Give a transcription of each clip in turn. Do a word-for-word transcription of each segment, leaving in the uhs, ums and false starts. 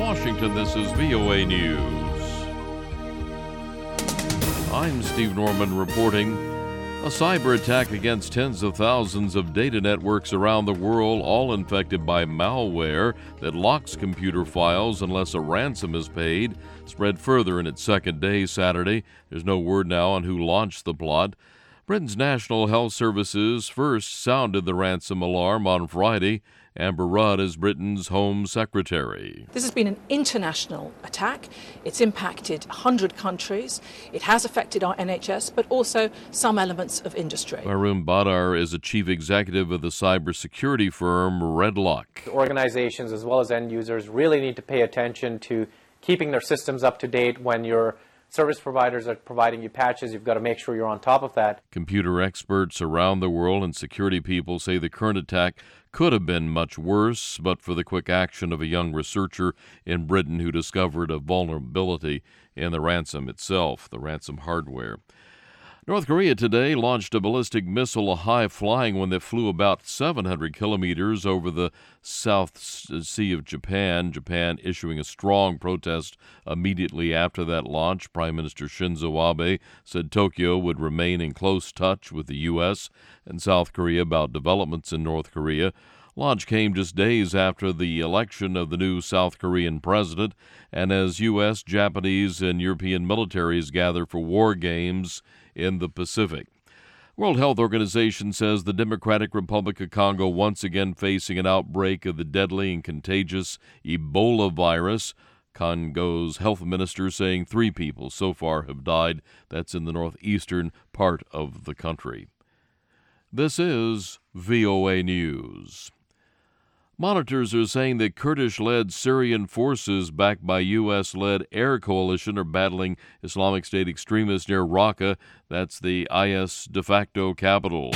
Washington, this is V O A News. I'm Steve Norman reporting. A cyber attack against tens of thousands of data networks around the world, all infected by malware that locks computer files unless a ransom is paid, spread further in its second day Saturday. There's no word now on who launched the plot. Britain's National Health Services first sounded the ransom alarm on Friday. Amber Rudd is Britain's Home Secretary. This has been an international attack. It's impacted one hundred countries. It has affected our N H S, but also some elements of industry. Varun Badar is a chief executive of the cybersecurity firm Redlock. Organizations as well as end users really need to pay attention to keeping their systems up to date. When your service providers are providing you patches, you've got to make sure you're on top of that. Computer experts around the world and security people say the current attack could have been much worse, but for the quick action of a young researcher in Britain who discovered a vulnerability in the ransom itself, the ransom hardware. North Korea today launched a ballistic missile, a high-flying one that flew about seven hundred kilometers over the South Sea of Japan, Japan issuing a strong protest immediately after that launch. Prime Minister Shinzo Abe said Tokyo would remain in close touch with the U S and South Korea about developments in North Korea. Launch came just days after the election of the new South Korean president, and as U S, Japanese, and European militaries gather for war games in the Pacific. World Health Organization says the Democratic Republic of Congo once again facing an outbreak of the deadly and contagious Ebola virus. Congo's health minister saying three people so far have died. That's in the northeastern part of the country. This is V O A News. Monitors are saying that Kurdish-led Syrian forces backed by U S-led air coalition are battling Islamic State extremists near Raqqa. That's the I S de facto capital.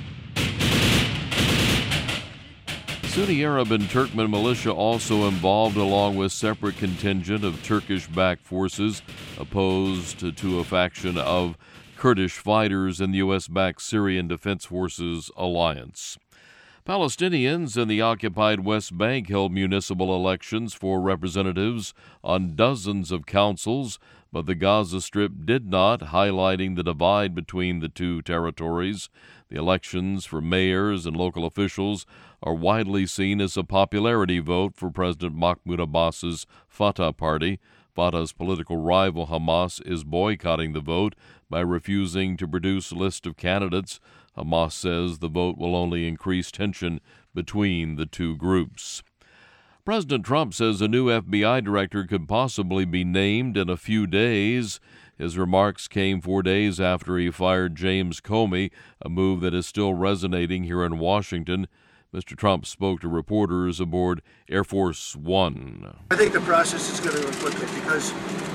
Sunni Arab and Turkmen militia also involved, along with separate contingent of Turkish-backed forces opposed to, to a faction of Kurdish fighters in the U S-backed Syrian Defense Forces alliance. Palestinians in the occupied West Bank held municipal elections for representatives on dozens of councils, but the Gaza Strip did not, highlighting the divide between the two territories. The elections for mayors and local officials are widely seen as a popularity vote for President Mahmoud Abbas's Fatah party. Fatah's political rival Hamas is boycotting the vote by refusing to produce a list of candidates. Hamas says the vote will only increase tension between the two groups. President Trump says a new F B I director could possibly be named in a few days. His remarks came four days after he fired James Comey, a move that is still resonating here in Washington. Mister Trump spoke to reporters aboard Air Force One. I think the process is going to go quickly because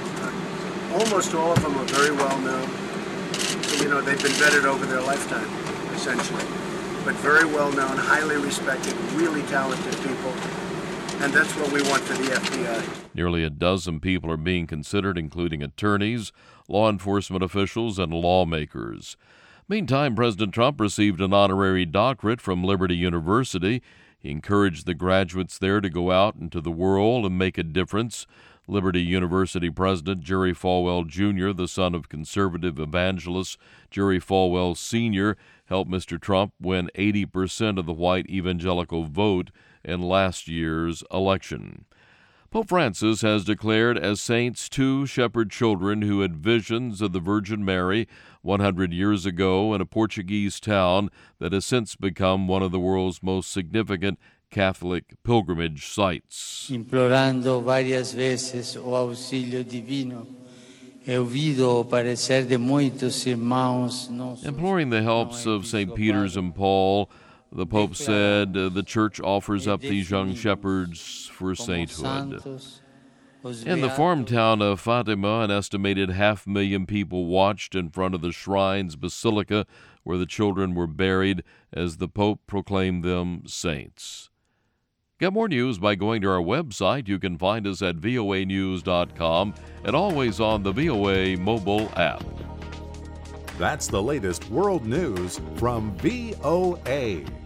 uh, almost all of them are very well known. So, you know, they've been vetted over their lifetime, essentially. But very well known, highly respected, really talented people. And that's what we want for the F B I. Nearly a dozen people are being considered, including attorneys, law enforcement officials, and lawmakers. Meantime, President Trump received an honorary doctorate from Liberty University. He encouraged the graduates there to go out into the world and make a difference. Liberty University President Jerry Falwell Junior, the son of conservative evangelist Jerry Falwell Senior, helped Mister Trump win eighty percent of the white evangelical vote in last year's election. Pope Francis has declared as saints two shepherd children who had visions of the Virgin Mary one hundred years ago in a Portuguese town that has since become one of the world's most significant Catholic pilgrimage sites. Implorando varias veces o auxílio divino, he ouvido o parecer de muitos irmãos. Imploring the helps of Saint Peter's and Paul, the Pope said uh, the Church offers up these young shepherds for sainthood. In the farm town of Fatima, an estimated half million people watched in front of the shrine's basilica where the children were buried as the Pope proclaimed them saints. Get more news by going to our website. You can find us at V O A news dot com and always on the V O A mobile app. That's the latest world news from V O A.